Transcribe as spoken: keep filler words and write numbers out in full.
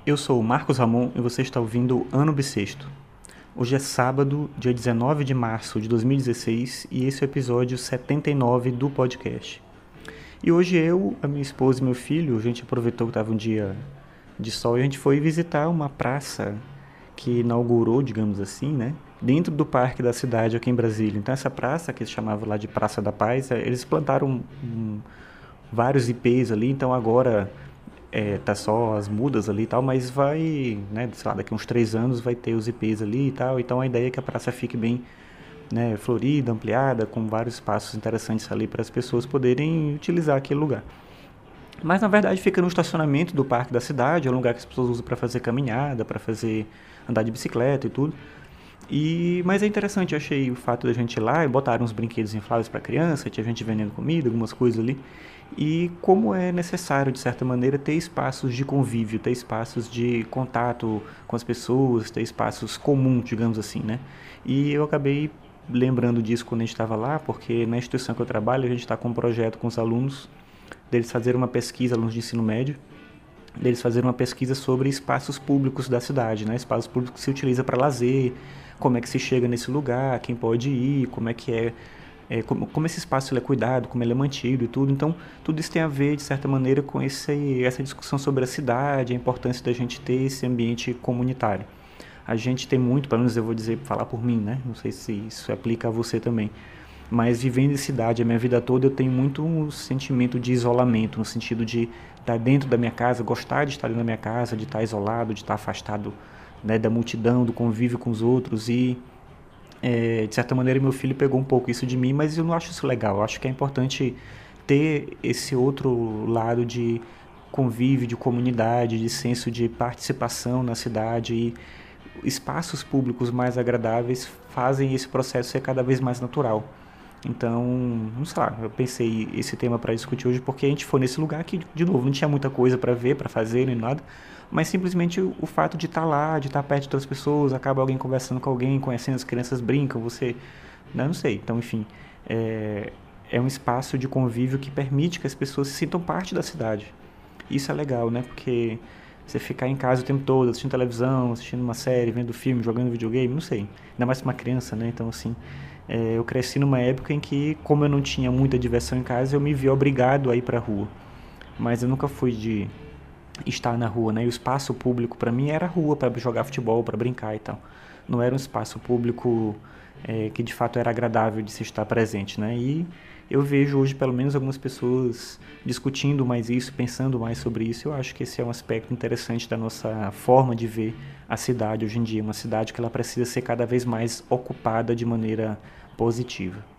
Eu sou o Marcos Ramon e você está ouvindo o Ano Bissexto. Hoje é sábado, dia dezenove de março de dois mil e dezesseis, e esse é o episódio setenta e nove do podcast. E hoje eu, a minha esposa e meu filho, a gente aproveitou que estava um dia de sol e a gente foi visitar uma praça que inaugurou, digamos assim, né, dentro do parque da cidade aqui em Brasília. Então essa praça, que se chamava lá de Praça da Paz, eles plantaram um, vários ipês ali, então agora é, tá só as mudas ali e tal, mas vai, né, sei lá, daqui uns três anos vai ter os ipês ali e tal, então a ideia é que a praça fique bem, né, florida, ampliada, com vários espaços interessantes ali para as pessoas poderem utilizar aquele lugar. Mas na verdade fica no estacionamento do parque da cidade, é um lugar que as pessoas usam para fazer caminhada, para fazer andar de bicicleta e tudo. E, mas é interessante, eu achei o fato da gente ir lá e botaram uns brinquedos infláveis para criança, tinha gente vendendo comida, algumas coisas ali. E como é necessário, de certa maneira, ter espaços de convívio, ter espaços de contato com as pessoas, ter espaços comuns, digamos assim, né? E eu acabei lembrando disso quando a gente estava lá, porque na instituição que eu trabalho, a gente está com um projeto com os alunos, deles fazerem uma pesquisa, alunos de ensino médio, deles fazerem uma pesquisa sobre espaços públicos da cidade, né? Espaços públicos que se utiliza para lazer, como é que se chega nesse lugar, quem pode ir, como é que é, é como, como esse espaço ele é cuidado, como ele é mantido e tudo. Então, tudo isso tem a ver, de certa maneira, com esse, essa discussão sobre a cidade, a importância da gente ter esse ambiente comunitário. A gente tem muito, pelo menos eu vou dizer, falar por mim, né? Não sei se isso aplica a você também. Mas vivendo em cidade a minha vida toda, eu tenho muito um sentimento de isolamento, no sentido de estar dentro da minha casa, gostar de estar dentro da minha casa, de estar isolado, de estar afastado, né, da multidão, do convívio com os outros. E, é, de certa maneira, meu filho pegou um pouco isso de mim, mas eu não acho isso legal. Eu acho que é importante ter esse outro lado de convívio, de comunidade, de senso de participação na cidade. E espaços públicos mais agradáveis fazem esse processo ser cada vez mais natural. Então, não sei lá, eu pensei esse tema para discutir hoje porque a gente foi nesse lugar que, de novo, não tinha muita coisa para ver, para fazer, nem nada, mas simplesmente o, o fato de estar lá, de estar perto de outras pessoas, acaba alguém conversando com alguém, conhecendo as crianças, brincam, você, não, não sei. Então, enfim, é, é um espaço de convívio que permite que as pessoas se sintam parte da cidade. Isso é legal, né? Porque você ficar em casa o tempo todo, assistindo televisão, assistindo uma série, vendo filme, jogando videogame, não sei. Ainda mais pra uma criança, né? Então, assim, é, eu cresci numa época em que, como eu não tinha muita diversão em casa, eu me vi obrigado a ir pra rua. Mas eu nunca fui de estar na rua, né? E o espaço público pra mim era a rua, pra jogar futebol, pra brincar e tal. Não era um espaço público é, que de fato era agradável de se estar presente, né? E eu vejo hoje pelo menos algumas pessoas discutindo mais isso, pensando mais sobre isso. Eu acho que esse é um aspecto interessante da nossa forma de ver a cidade hoje em dia, uma cidade que ela precisa ser cada vez mais ocupada de maneira positiva.